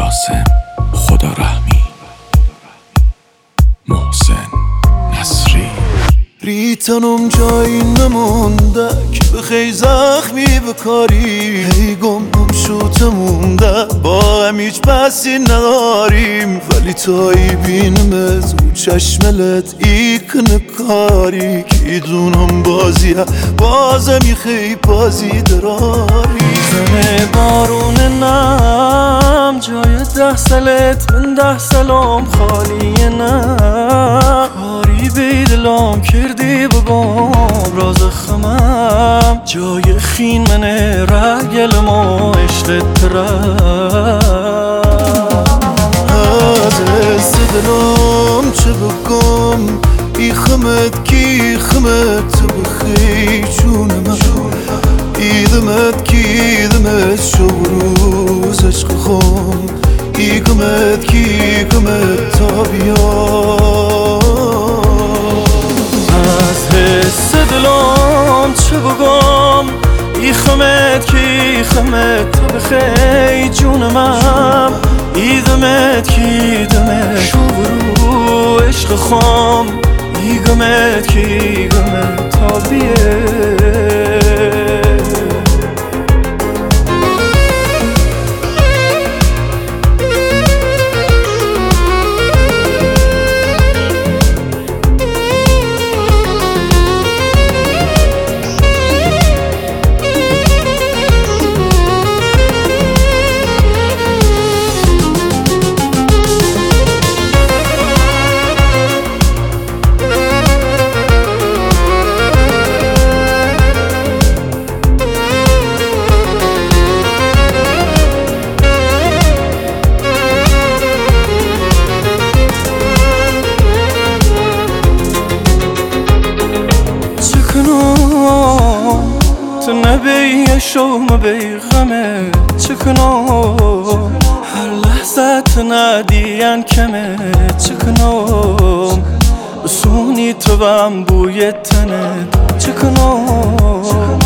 قاسم خدا رحمی، محسن نصری. ریتنم جایی نمونده که بخی زخمی بکاری، هی گم شده مونده با هم هیچ بسی نداریم، ولی تایی بینم از او چشملت ای کنه کاری، که دونم بازیه بازم خی بازی دراری. زنه بارون نم جای 10 سالت من 10 سالم خالیه نه، کاری بیدلم کردی بگم راز خمم، جای خین منه رگلم و عشقت ترم. از دلم چه بگم ای خمت کی خمت تو بخی جونم، ایدمت کی دمت شو روز عشق خون، ای گمت کی گمت تا بیا. از حس دلم چه بگم ای خمت کی خمت تو بخی جونم، ایدمت کی دمت شو رو عشق خون، ای گمت کی گمت تا بیه. تو نبی شوم بی غمه چکنم، هر لحظه تو ندیان کمه چکنم، بسونی تو بم بوی تنه چکنم،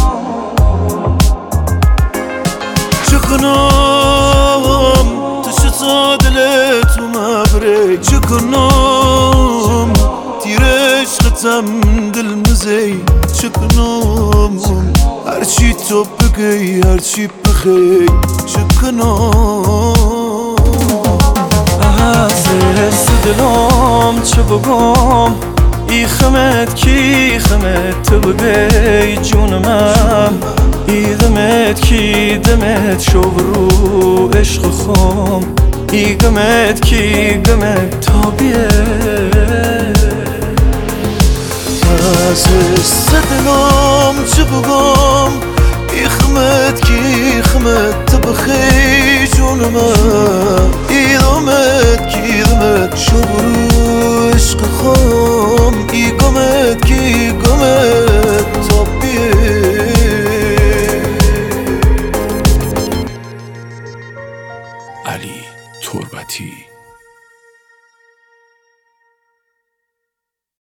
چکنم تو شتا دلتو مبره چکنم، تیر عشقتم دل مزی چکنم، هرچی تو بگی هرچی بخی چکنم. از حس دلم چه بگم ای خمت کی خمت تو بگی جونم، ای دمت کی دمت شو رو عشق خم، ای گمت کی گمت تا بیه. از حس دلم چه بگم ای خمت کی خمت تو بخی جونم، ای دمت کی دمت شو رو عشق خم، ای گمت کی گمت تا بیه. علی تربتی.